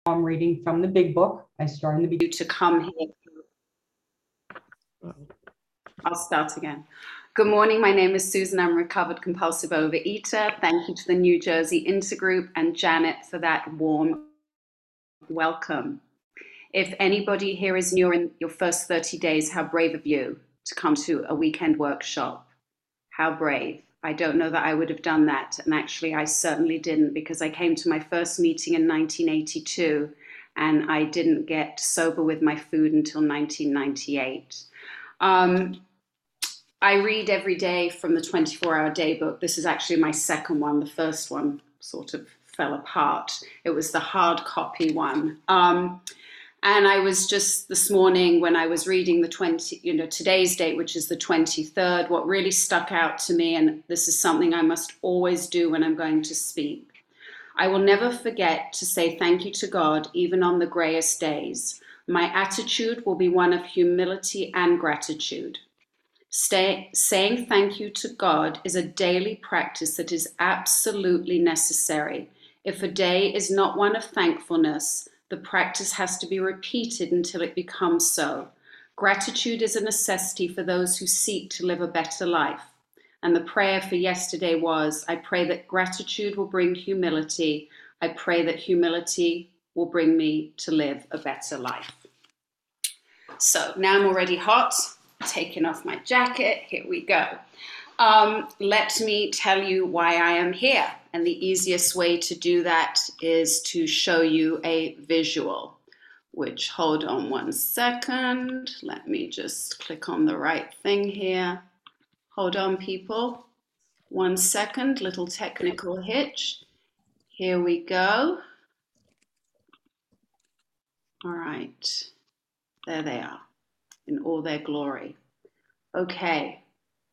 I'm reading from the big book. I start in the beginning. To come here. I'll start again. Good morning. My name is Susan. I'm a recovered compulsive overeater. Thank you to the New Jersey Intergroup and Janet for that warm welcome. If anybody here is new in your first 30 days, how brave of you to come to a weekend workshop. How brave. I don't know that I would have done that. And actually, I certainly didn't, because I came to my first meeting in 1982 and I didn't get sober with my food until 1998. I read every day from the 24-hour day book. This is actually my second one. The first one sort of fell apart. It was the hard copy one. And I was just this morning when I was reading today's date, which is the 23rd, what really stuck out to me, and this is something I must always do when I'm going to speak. I will never forget to say thank you to God, even on the grayest days. My attitude will be one of humility and gratitude. Saying thank you to God is a daily practice that is absolutely necessary. If a day is not one of thankfulness, the practice has to be repeated until it becomes so. Gratitude is a necessity for those who seek to live a better life. And the prayer for yesterday was, I pray that gratitude will bring humility. I pray that humility will bring me to live a better life. So now I'm already hot, taking off my jacket. Here we go. Let me tell you why I am here. And the easiest way to do that is to show you a visual, which, hold on one second. Let me just click on the right thing here. Hold on, people. 1 second, little technical hitch. Here we go. All right. There they are in all their glory. Okay.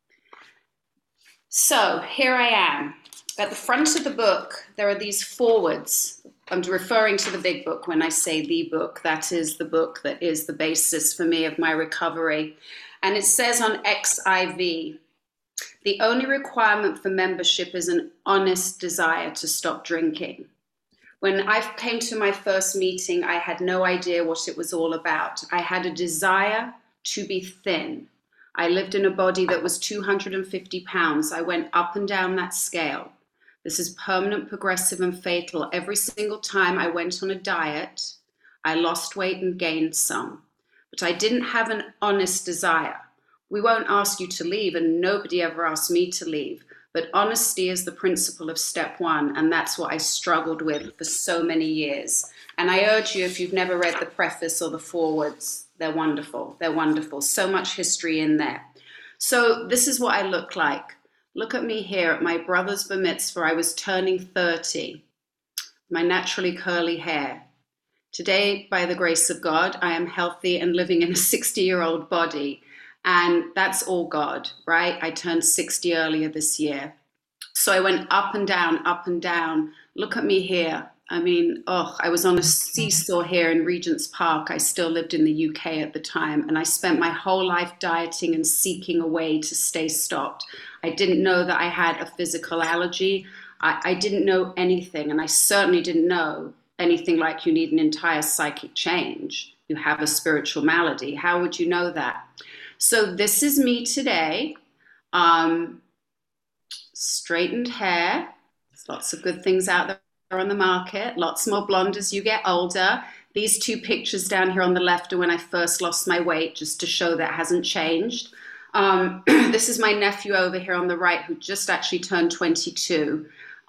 So here I am. At the front of the book, there are these forwards. I'm referring to the big book when I say the book. That is the book that is the basis for me of my recovery. And it says on XIV, the only requirement for membership is an honest desire to stop drinking. When I came to my first meeting, I had no idea what it was all about. I had a desire to be thin. I lived in a body that was 250 pounds. I went up and down that scale. This is permanent, progressive, and fatal. Every single time I went on a diet, I lost weight and gained some. But I didn't have an honest desire. We won't ask you to leave, and nobody ever asked me to leave. But honesty is the principle of step one, and that's what I struggled with for so many years. And I urge you, if you've never read the preface or the forwards, they're wonderful. They're wonderful. So much history in there. So this is what I look like. Look at me here at my brother's bar mitzvah. I was turning 30. My naturally curly hair. Today, by the grace of God, I am healthy and living in a 60-year-old body. And that's all God, right? I turned 60 earlier this year. So I went up and down, up and down. Look at me here. I mean, I was on a seesaw here in Regent's Park. I still lived in the UK at the time, and I spent my whole life dieting and seeking a way to stay stopped. I didn't know that I had a physical allergy. I didn't know anything, and I certainly didn't know anything like you need an entire psychic change. You have a spiritual malady. How would you know that? So this is me today. Straightened hair. There's lots of good things out there on the market. Lots more blonde as you get older. These two pictures down here on the left are when I first lost my weight, just to show that hasn't changed. This is my nephew over here on the right, who just actually turned 22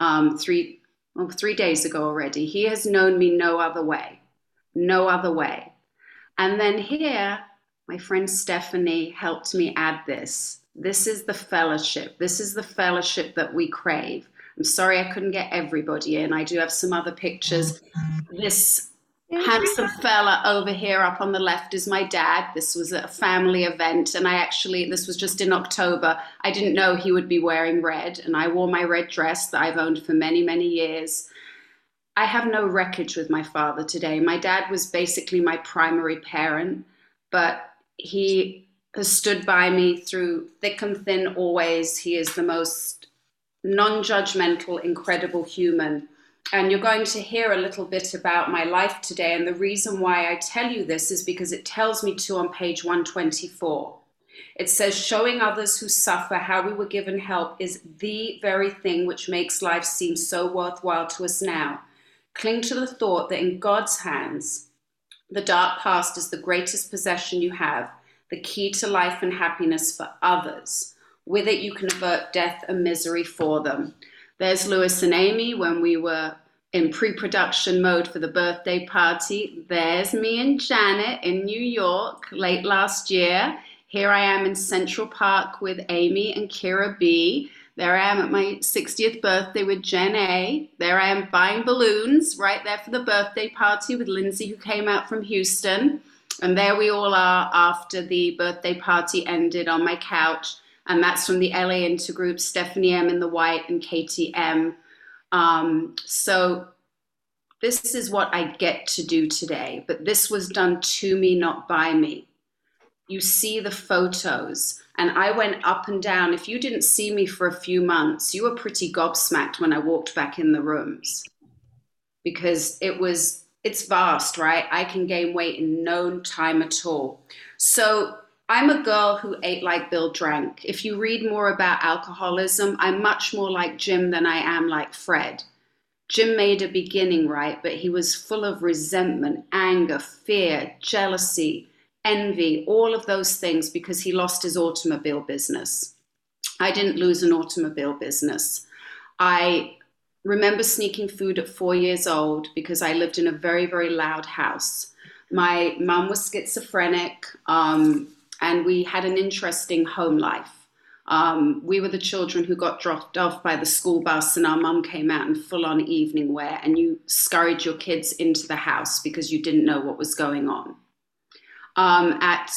3 days ago already. He has known me no other way. No other way. And then here, my friend Stephanie helped me add this. This is the fellowship. This is the fellowship that we crave. I'm sorry I couldn't get everybody in. I do have some other pictures. This handsome fella over here up on the left is my dad. This was a family event, and this was just in October. I didn't know he would be wearing red, and I wore my red dress that I've owned for many, many years. I have no wreckage with my father today. My dad was basically my primary parent, but he has stood by me through thick and thin always. He is the most non-judgmental, incredible human. And you're going to hear a little bit about my life today. And the reason why I tell you this is because it tells me to on page 124. It says, showing others who suffer how we were given help is the very thing which makes life seem so worthwhile to us now. Cling to the thought that in God's hands, the dark past is the greatest possession you have, the key to life and happiness for others. With it, you can avert death and misery for them. There's Lewis and Amy when we were in pre-production mode for the birthday party. There's me and Janet in New York late last year. Here I am in Central Park with Amy and Kira B. There I am at my 60th birthday with Jen A. There I am buying balloons right there for the birthday party with Lindsay, who came out from Houston. And there we all are after the birthday party ended on my couch. And that's from the LA Intergroup, Stephanie M in the white and Katie M. So this is what I get to do today. But this was done to me, not by me. You see the photos, and I went up and down. If you didn't see me for a few months, you were pretty gobsmacked when I walked back in the rooms, because it's vast, right? I can gain weight in no time at all. So I'm a girl who ate like Bill drank. If you read more about alcoholism, I'm much more like Jim than I am like Fred. Jim made a beginning, right? But he was full of resentment, anger, fear, jealousy, envy, all of those things, because he lost his automobile business. I didn't lose an automobile business. I remember sneaking food at 4 years old because I lived in a very, very loud house. My mum was schizophrenic, and we had an interesting home life. We were the children who got dropped off by the school bus, and our mum came out in full-on evening wear, and you scurried your kids into the house because you didn't know what was going on. At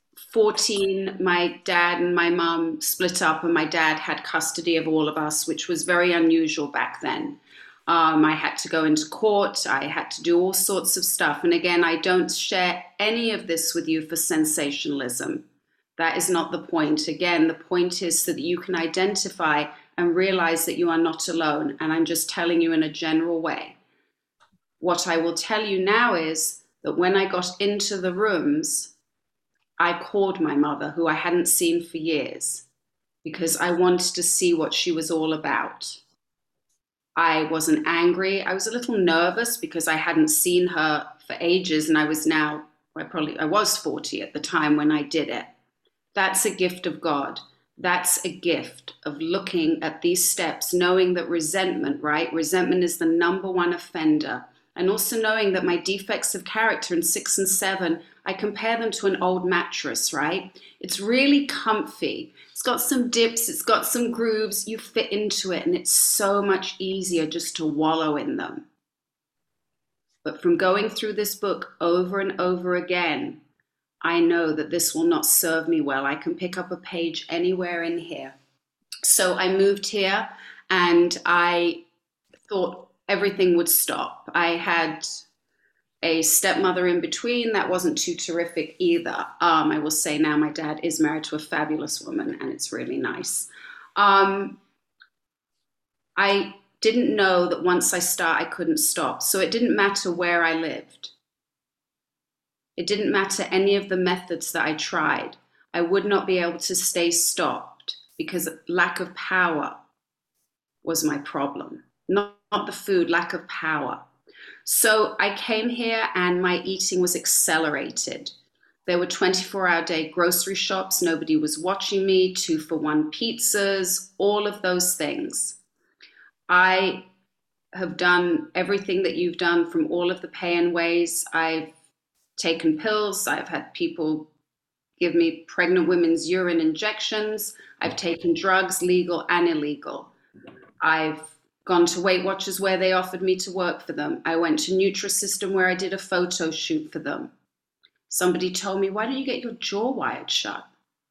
14, my dad and my mum split up, and my dad had custody of all of us, which was very unusual back then. I had to go into court. I had to do all sorts of stuff. And again, I don't share any of this with you for sensationalism. That is not the point. Again, the point is so that you can identify and realize that you are not alone. And I'm just telling you in a general way. What I will tell you now is that when I got into the rooms, I called my mother, who I hadn't seen for years, because I wanted to see what she was all about. I wasn't angry. I was a little nervous because I hadn't seen her for ages, and I was 40 at the time when I did it. That's a gift of God. That's a gift of looking at these steps, knowing that resentment, right? Resentment is the number one offender. And also knowing that my defects of character in 6 and 7, I compare them to an old mattress, right? It's really comfy. It's got some dips, it's got some grooves, you fit into it, and it's so much easier just to wallow in them. But from going through this book over and over again, I know that this will not serve me well. I can pick up a page anywhere in here. So I moved here, and I thought everything would stop. I had a stepmother in between that wasn't too terrific either. I will say now my dad is married to a fabulous woman, and it's really nice. I didn't know that once I start, I couldn't stop. So it didn't matter where I lived. It didn't matter any of the methods that I tried. I would not be able to stay stopped because lack of power was my problem. Not the food, lack of power. So I came here and my eating was accelerated. There were 24-hour-day grocery shops. Nobody was watching me, 2-for-1 pizzas, all of those things. I have done everything that you've done from all of the pay-in ways. I've taken pills. I've had people give me pregnant women's urine injections. I've taken drugs, legal and illegal. I've gone to Weight Watchers where they offered me to work for them. I went to Nutrisystem where I did a photo shoot for them. Somebody told me, why don't you get your jaw wired shut?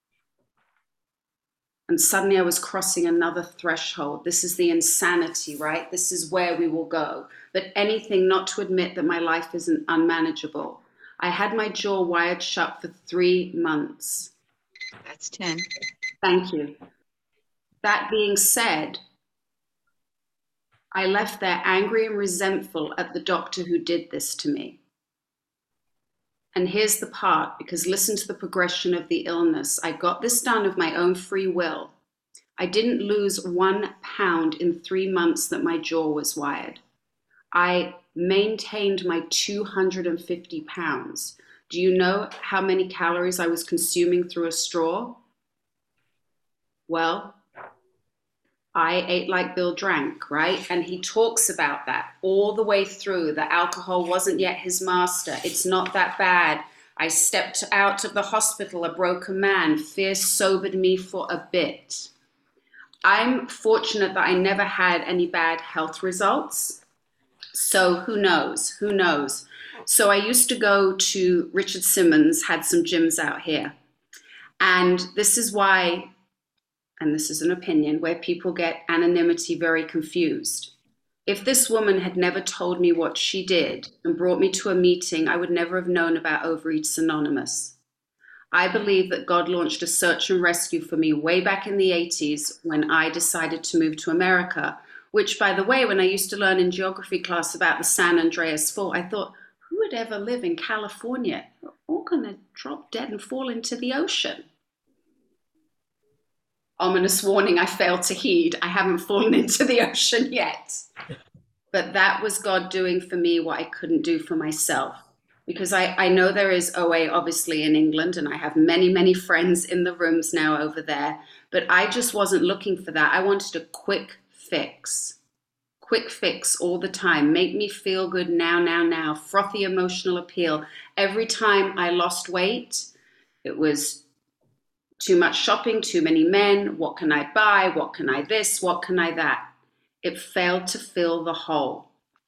And suddenly I was crossing another threshold. This is the insanity, right? This is where we will go. But anything not to admit that my life isn't unmanageable. I had my jaw wired shut for 3 months. That's 10. Thank you. That being said, I left there angry and resentful at the doctor who did this to me. And here's the part, because listen to the progression of the illness. I got this done of my own free will. I didn't lose 1 pound in 3 months that my jaw was wired. I maintained my 250 pounds. Do you know how many calories I was consuming through a straw? Well, I ate like Bill drank, right? And he talks about that all the way through. The alcohol wasn't yet his master. It's not that bad. I stepped out of the hospital a broken man. Fear sobered me for a bit. I'm fortunate that I never had any bad health results. So who knows? Who knows? So I used to go to Richard Simmons, had some gyms out here. And this is why, and this is an opinion, where people get anonymity very confused. If this woman had never told me what she did and brought me to a meeting, I would never have known about Overeaters Anonymous. I believe that God launched a search and rescue for me way back in the 80s when I decided to move to America, which, by the way, when I used to learn in geography class about the San Andreas Fault, I thought, who would ever live in California? We're all going to drop dead and fall into the ocean. Ominous warning I failed to heed. I haven't fallen into the ocean yet. But that was God doing for me what I couldn't do for myself. Because I know there is OA obviously in England, and I have many, many friends in the rooms now over there, but I just wasn't looking for that. I wanted a quick fix all the time. Make me feel good now, frothy emotional appeal. Every time I lost weight, it was too much shopping, too many men, what can I buy, what can I this, what can I that? It failed to fill the hole.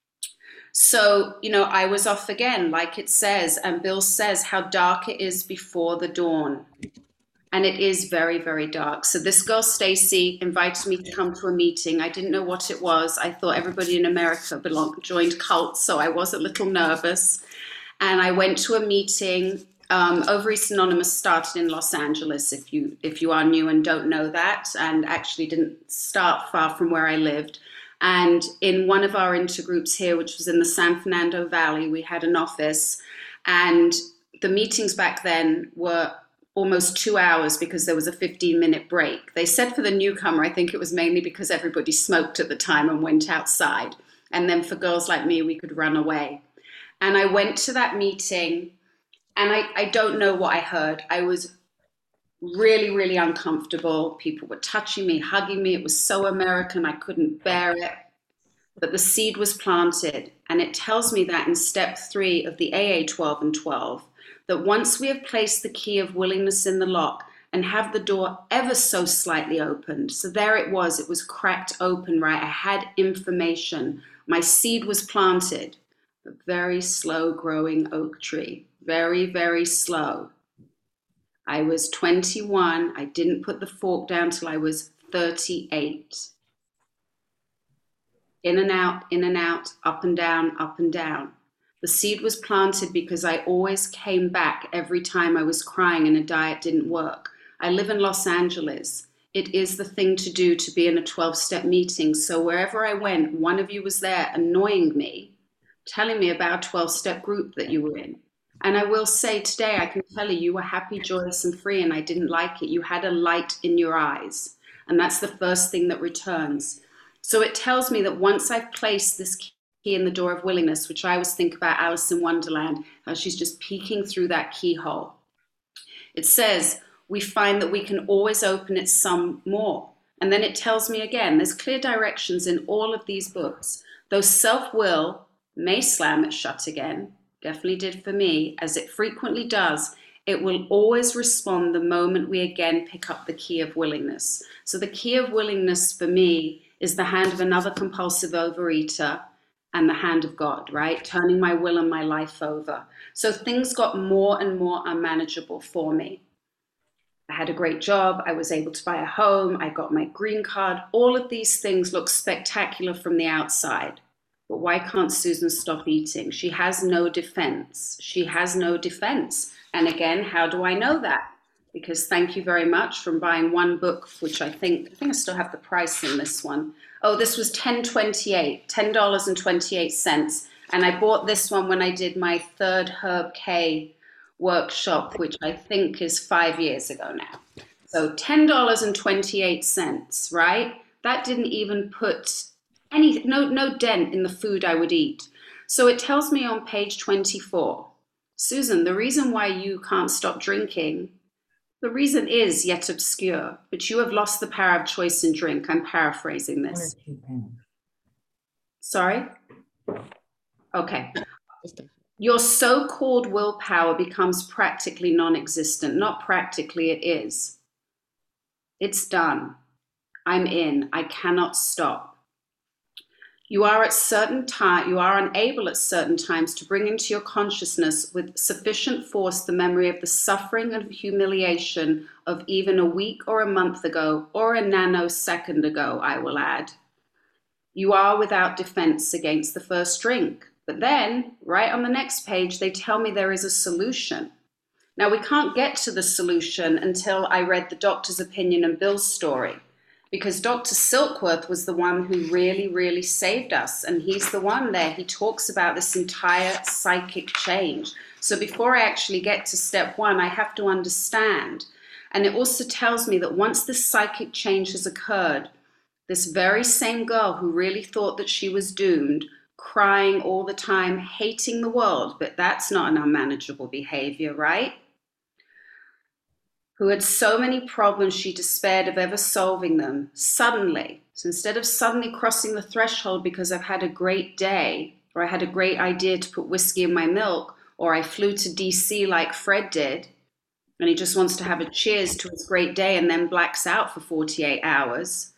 So, I was off again, like it says, and Bill says how dark it is before the dawn. And it is very, very dark. So this girl, Stacy, invited me to come to a meeting. I didn't know what it was. I thought everybody in America joined cults, so I was a little nervous. And I went to a meeting. Overeaters Anonymous started in Los Angeles, if you are new and don't know that, and actually didn't start far from where I lived. And in one of our intergroups here, which was in the San Fernando Valley, we had an office, and the meetings back then were almost 2 hours because there was a 15-minute break. They said for the newcomer, I think it was mainly because everybody smoked at the time and went outside. And then for girls like me, we could run away. And I went to that meeting, and I don't know what I heard. I was really, really uncomfortable. People were touching me, hugging me. It was so American, I couldn't bear it. But the seed was planted. And it tells me that in step 3 of the AA 12 and 12, that once we have placed the key of willingness in the lock and have the door ever so slightly opened. So there it was cracked open, right? I had information. My seed was planted. A very slow growing oak tree. Very, very slow. I was 21. I didn't put the fork down till I was 38. In and out, up and down, up and down. The seed was planted because I always came back every time I was crying and a diet didn't work. I live in Los Angeles. It is the thing to do to be in a 12-step meeting. So wherever I went, one of you was there annoying me, telling me about a 12-step group that you were in. And I will say today, I can tell you were happy, joyous, and free, and I didn't like it. You had a light in your eyes, and that's the first thing that returns. So it tells me that once I've placed this key in the door of willingness, which I always think about Alice in Wonderland, how she's just peeking through that keyhole. It says, we find that we can always open it some more. And then it tells me again, there's clear directions in all of these books. Though self-will may slam it shut again, definitely did for me, as it frequently does, it will always respond the moment we again pick up the key of willingness. So the key of willingness for me is the hand of another compulsive overeater and the hand of God, right? Turning my will and my life over. So things got more and more unmanageable for me. I had a great job. I was able to buy a home. I got my green card. All of these things look spectacular from the outside. But why can't Susan stop eating? She has no defense. She has no defense. And again, how do I know that? Because thank you very much from buying one book, which I think I still have the price in this one, Oh, this was $10.28. And I bought this one when I did my third Herb K workshop, which I think is 5 years ago now. So $10.28, right? That didn't even put no dent in the food I would eat. So it tells me on page 24, Susan, the reason why you can't stop drinking, the reason is yet obscure, but you have lost the power of choice in drink. I'm paraphrasing this. 1 or 2 pounds. Sorry? Okay. Your so-called willpower becomes practically non-existent. Not practically, it is. It's done. I'm in. I cannot stop. You are unable at certain times to bring into your consciousness with sufficient force the memory of the suffering and humiliation of even a week or a month ago, or a nanosecond ago, I will add. You are without defense against the first drink. But then, right on the next page, they tell me there is a solution. Now, we can't get to the solution until I read the doctor's opinion and Bill's story, because Dr. Silkworth was the one who really, really saved us. And he's the one there. He talks about this entire psychic change. So before I actually get to step one, I have to understand. And it also tells me that once this psychic change has occurred, this very same girl who really thought that she was doomed, crying all the time, hating the world, but that's not an unmanageable behavior, right? Who had so many problems she despaired of ever solving them, suddenly, so instead of suddenly crossing the threshold because I've had a great day, or I had a great idea to put whiskey in my milk, or I flew to DC like Fred did, and he just wants to have a cheers to his great day and then blacks out for 48 hours,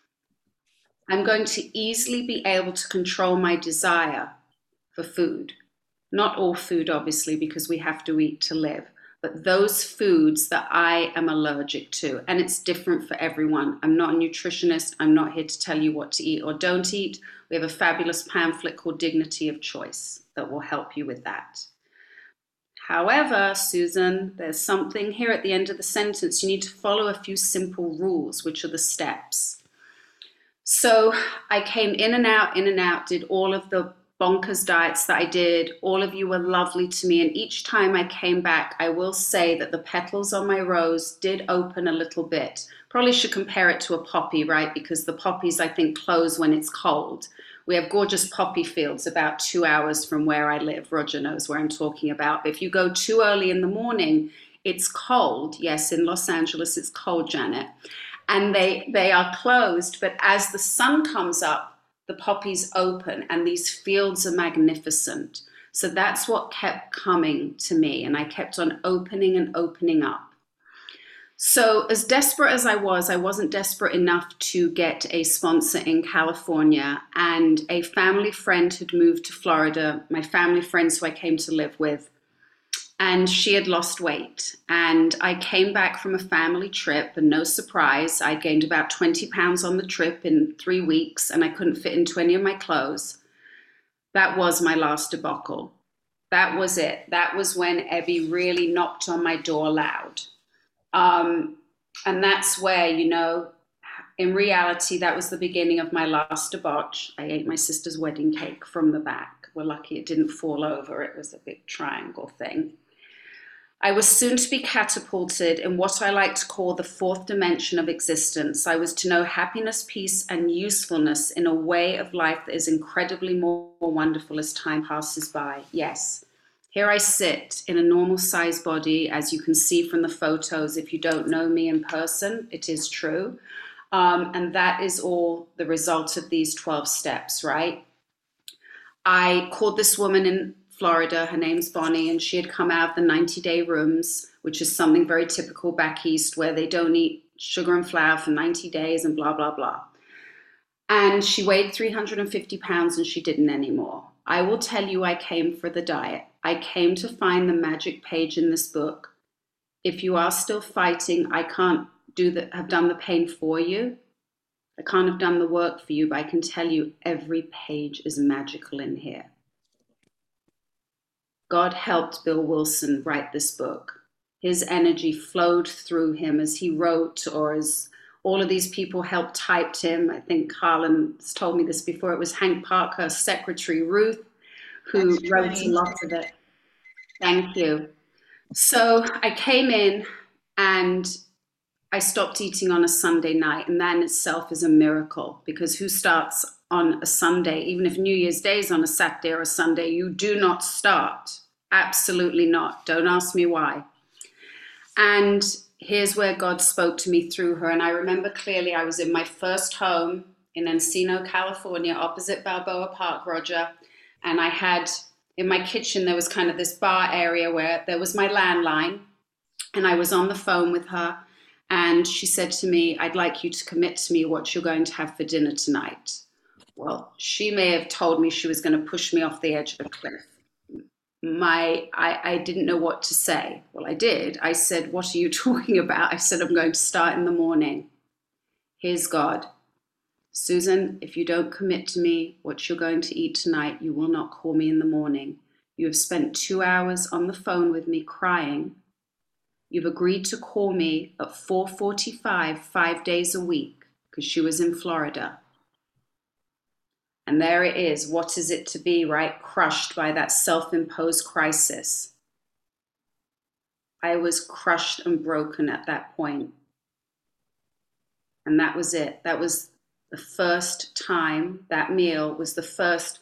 I'm going to easily be able to control my desire for food. Not all food, obviously, because we have to eat to live, but those foods that I am allergic to. And it's different for everyone. I'm not a nutritionist. I'm not here to tell you what to eat or don't eat. We have a fabulous pamphlet called Dignity of Choice that will help you with that. However, Susan, there's something here at the end of the sentence. You need to follow a few simple rules, which are the steps. So I came in and out, did all of the bonkers diets that I did. All of you were lovely to me. And each time I came back, I will say that the petals on my rose did open a little bit. Probably should compare it to a poppy, right? Because the poppies, I think, close when it's cold. We have gorgeous poppy fields about 2 hours from where I live. Roger knows where I'm talking about. But if you go too early in the morning, it's cold. Yes, in Los Angeles, it's cold, Janet. And they are closed. But as the sun comes up, the poppies open, and these fields are magnificent. So that's what kept coming to me. And I kept on opening and opening up. So as desperate as I wasn't desperate enough to get a sponsor in California, and a family friend had moved to Florida, my family friends who I came to live with, and she had lost weight. And I came back from a family trip, and no surprise, I gained about 20 pounds on the trip in 3 weeks, and I couldn't fit into any of my clothes. That was my last debacle. That was it. That was when Ebby really knocked on my door loud. And that's where, you know, in reality, that was the beginning of my last debauch. I ate my sister's wedding cake from the back. We're lucky it didn't fall over. It was a big triangle thing. I was soon to be catapulted in what I like to call the fourth dimension of existence. I was to know happiness, peace, and usefulness in a way of life that is incredibly more wonderful as time passes by. Yes. Here I sit in a normal size body, as you can see from the photos. If you don't know me in person, it is true. And that is all the result of these 12 steps, right? I called this woman in Florida, her name's Bonnie, and she had come out of the 90-day rooms, which is something very typical back east where they don't eat sugar and flour for 90 days and blah, blah, blah. And she weighed 350 pounds and she didn't anymore. I will tell you, I came for the diet. I came to find the magic page in this book. If you are still fighting, I can't have done the pain for you. I can't have done the work for you, but I can tell you every page is magical in here. God helped Bill Wilson write this book. His energy flowed through him as he wrote, or All of these people helped typed him. I think Harlan's told me this before. It was Hank Parker's secretary, Ruth, who That's wrote a 20. lot of it. Thank you. So I came in and I stopped eating on a Sunday night, and that in itself is a miracle, because who starts on a Sunday? Even if New Year's Day is on a Saturday or a Sunday, you do not start. Absolutely not. Don't ask me why. And here's where God spoke to me through her. And I remember clearly I was in my first home in Encino, California, opposite Balboa Park, Roger. And I had, in my kitchen, there was kind of this bar area where there was my landline. And I was on the phone with her. And she said to me, I'd like you to commit to me what you're going to have for dinner tonight. Well, she may have told me she was going to push me off the edge of a cliff. I didn't know what to say. Well, I did. I said, what are you talking about? I said, I'm going to start in the morning. Here's God. Susan, if you don't commit to me what you're going to eat tonight, you will not call me in the morning. You have spent 2 hours on the phone with me crying. You've agreed to call me at 4:45, 5 days a week, because she was in Florida. And there it is. What is it to be, right? Crushed by that self-imposed crisis. I was crushed and broken at that point. And that was it. That was the first time, that meal was the first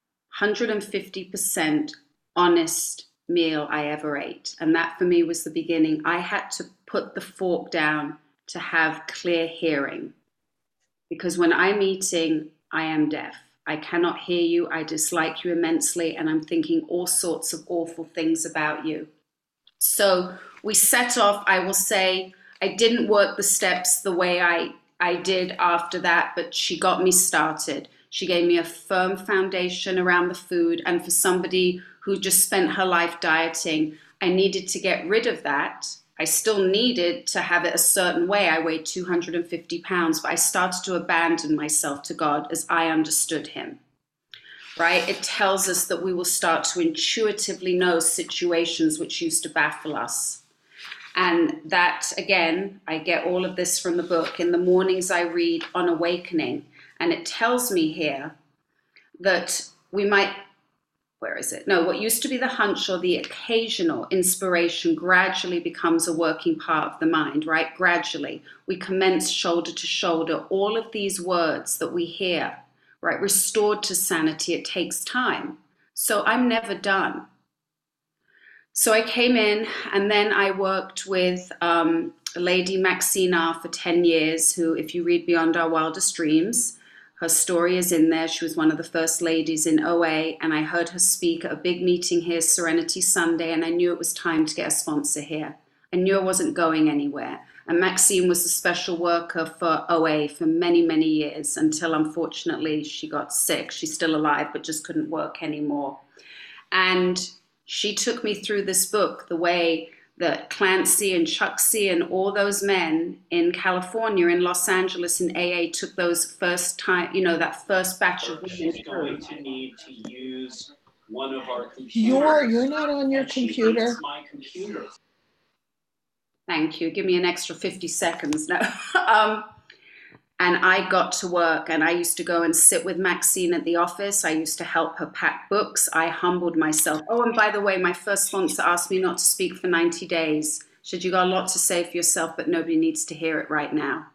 150% honest meal I ever ate. And that for me was the beginning. I had to put the fork down to have clear hearing. Because when I'm eating, I am deaf. I cannot hear you. I dislike you immensely. And I'm thinking all sorts of awful things about you. So we set off. I will say I didn't work the steps the way I did after that, but she got me started. She gave me a firm foundation around the food. And for somebody who just spent her life dieting, I needed to get rid of that. I still needed to have it a certain way. I weighed 250 pounds, but I started to abandon myself to God as I understood him, right? It tells us that we will start to intuitively know situations which used to baffle us. And that, again, I get all of this from the book. In the mornings I read on awakening, and it tells me here that we might, where is it? No, what used to be the hunch or the occasional inspiration gradually becomes a working part of the mind, right? Gradually, we commence shoulder to shoulder. All of these words that we hear, right? Restored to sanity, it takes time. So I'm never done. So I came in, and then I worked with Lady Maxine R for 10 years, who, if you read Beyond Our Wildest Dreams, her story is in there. She was one of the first ladies in OA, and I heard her speak at a big meeting here, Serenity Sunday, and I knew it was time to get a sponsor here. I knew I wasn't going anywhere. And Maxine was a special worker for OA for many, many years, until unfortunately she got sick. She's still alive, but just couldn't work anymore. And she took me through this book the way that Clancy and Chuck C and all those men in California, in Los Angeles, in AA took those first time, that first batch of women She's through. going to need to use one of our computers. You're not on your and she computer. hates my computer. Thank you. Give me an extra 50 seconds now. And I got to work, and I used to go and sit with Maxine at the office. I used to help her pack books. I humbled myself. Oh, and by the way, my first sponsor asked me not to speak for 90 days. Said, you got a lot to say for yourself, but nobody needs to hear it right now.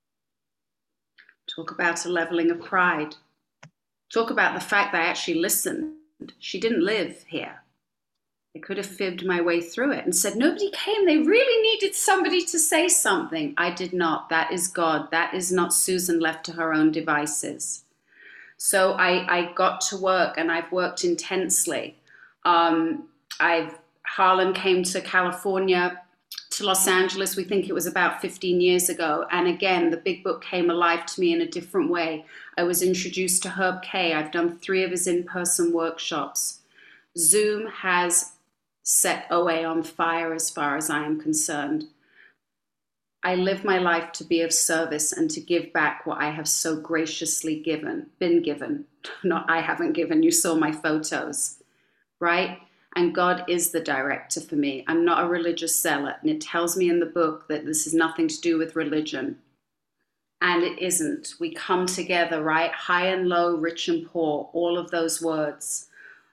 Talk about a leveling of pride. Talk about the fact that I actually listened. She didn't live here. I could have fibbed my way through it and said, nobody came. They really needed somebody to say something. I did not. That is God. That is not Susan left to her own devices. So I got to work, and I've worked intensely. Harlan came to California, to Los Angeles. We think it was about 15 years ago. And again, the big book came alive to me in a different way. I was introduced to Herb K. I've done 3 of his in-person workshops. Zoom has set OA on fire as far as I am concerned. I live my life to be of service and to give back what I have so graciously been given. Not I haven't given, you saw my photos, right? And God is the director for me. I'm not a religious zealot, and it tells me in the book that this is nothing to do with religion. and it isn't. We come together, right? High and low, rich and poor, all of those words.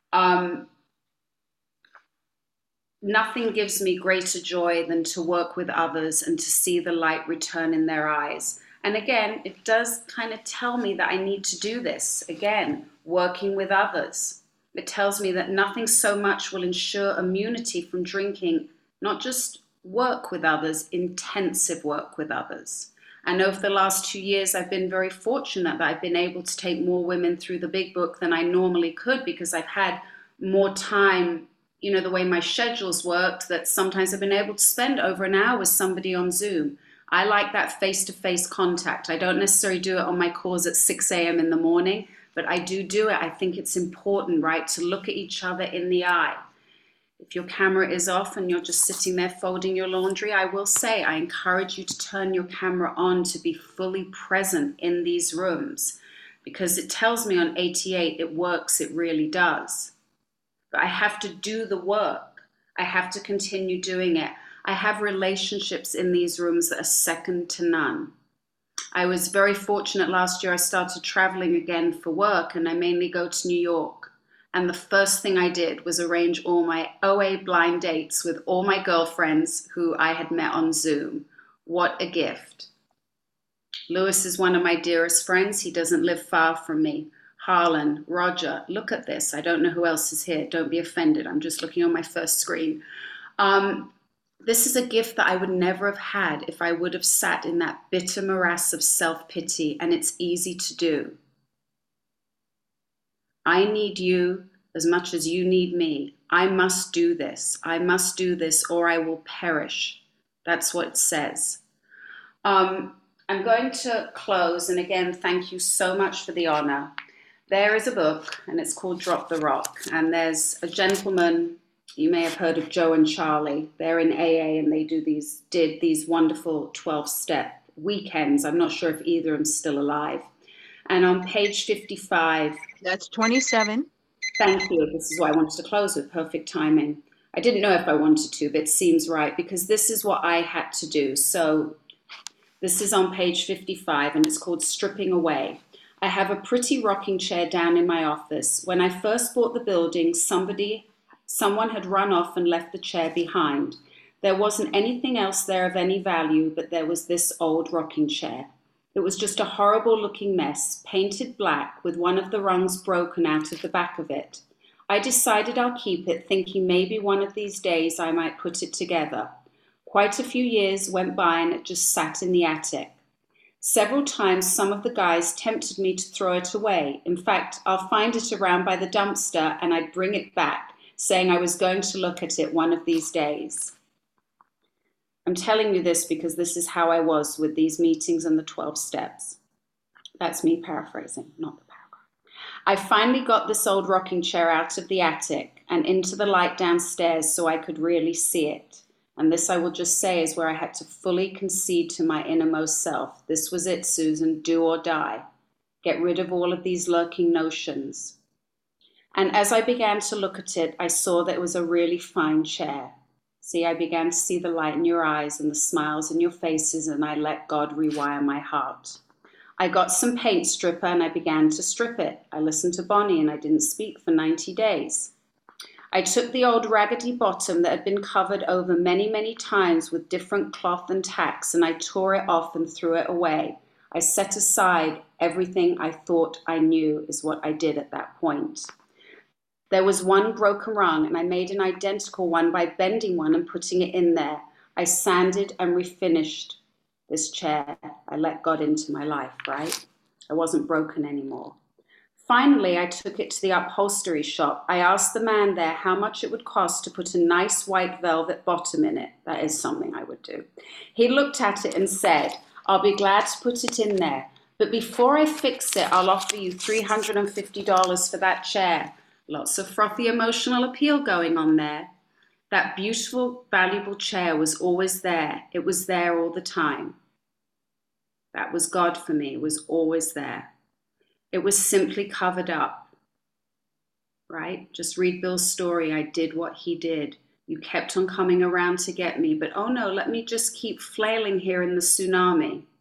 Nothing gives me greater joy than to work with others and to see the light return in their eyes. And again, it does kind of tell me that I need to do this. Again, working with others. It tells me that nothing so much will ensure immunity from drinking, not just work with others, intensive work with others. I know for the last 2 years, I've been very fortunate that I've been able to take more women through the big book than I normally could because I've had more time, you know, the way my schedules worked, that sometimes I've been able to spend over an hour with somebody on Zoom. I like that face-to-face contact. I don't necessarily do it on my calls at 6 a.m. in the morning, but I do it. I think it's important, right, to look at each other in the eye. If your camera is off and you're just sitting there folding your laundry, I will say I encourage you to turn your camera on to be fully present in these rooms, because it tells me on 88 it works, it really does. But I have to do the work. I have to continue doing it. I have relationships in these rooms that are second to none. I was very fortunate last year. I started traveling again for work, and I mainly go to New York. And the first thing I did was arrange all my OA blind dates with all my girlfriends who I had met on Zoom. What a gift. Lewis is one of my dearest friends. He doesn't live far from me. Harlan, Roger, look at this. I don't know who else is here. Don't be offended. I'm just looking on my first screen. This is a gift that I would never have had if I would have sat in that bitter morass of self-pity, and it's easy to do. I need you as much as you need me. I must do this. I must do this or I will perish. That's what it says. I'm going to close, and again, thank you so much for the honor. There is a book, and it's called Drop the Rock, and there's a gentleman, you may have heard of Joe and Charlie. They're in AA, and they did these wonderful 12-step weekends. I'm not sure if either of them's still alive. And on page 55... That's 27. Thank you. This is what I wanted to close with, perfect timing. I didn't know if I wanted to, but it seems right, because this is what I had to do. So this is on page 55, and it's called Stripping Away. I have a pretty rocking chair down in my office. When I first bought the building, someone had run off and left the chair behind. There wasn't anything else there of any value, but there was this old rocking chair. It was just a horrible looking mess, painted black with one of the rungs broken out of the back of it. I decided I'll keep it, thinking maybe one of these days I might put it together. Quite a few years went by and it just sat in the attic. Several times some of the guys tempted me to throw it away. In fact, I'll find it around by the dumpster and I'd bring it back, saying I was going to look at it one of these days. I'm telling you this because this is how I was with these meetings and the 12 steps. That's me paraphrasing, not the paragraph. I finally got this old rocking chair out of the attic and into the light downstairs so I could really see it. And this, I will just say, is where I had to fully concede to my innermost self. This was it, Susan, do or die. Get rid of all of these lurking notions. And as I began to look at it, I saw that it was a really fine chair. See, I began to see the light in your eyes and the smiles in your faces, and I let God rewire my heart. I got some paint stripper and I began to strip it. I listened to Bonnie and I didn't speak for 90 days. I took the old raggedy bottom that had been covered over many, many times with different cloth and tacks, and I tore it off and threw it away. I set aside everything I thought I knew is what I did at that point. There was one broken rung, and I made an identical one by bending one and putting it in there. I sanded and refinished this chair. I let God into my life, right? I wasn't broken anymore. Finally, I took it to the upholstery shop. I asked the man there how much it would cost to put a nice white velvet bottom in it. That is something I would do. He looked at it and said, I'll be glad to put it in there, but before I fix it, I'll offer you $350 for that chair. Lots of frothy emotional appeal going on there. That beautiful, valuable chair was always there. It was there all the time. That was God for me. It was always there. It was simply covered up, right? Just read Bill's story. I did what he did. You kept on coming around to get me, but oh no, let me just keep flailing here in the tsunami.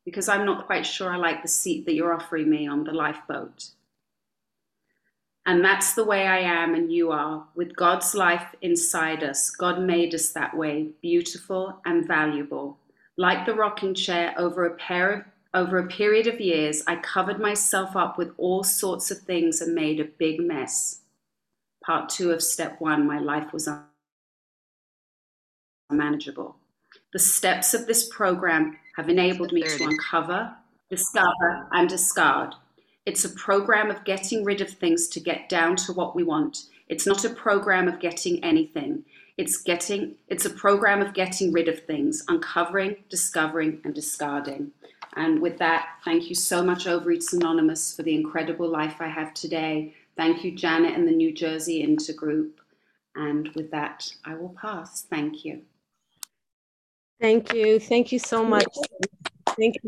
because I'm not quite sure I like the seat that you're offering me on the lifeboat. And that's the way I am and you are, with God's life inside us. God made us that way, beautiful and valuable. Like the rocking chair, over a period of years, I covered myself up with all sorts of things and made a big mess. Part 2 of step 1, my life was unmanageable. The steps of this program have enabled me to uncover, discover, and discard. It's a program of getting rid of things to get down to what we want. It's not a program of getting anything. It's a program of getting rid of things, uncovering, discovering, and discarding. And with that, thank you so much, Overeaters Anonymous, for the incredible life I have today. Thank you, Janet and the New Jersey Intergroup. And with that, I will pass. Thank you. Thank you. Thank you so much. Thank you.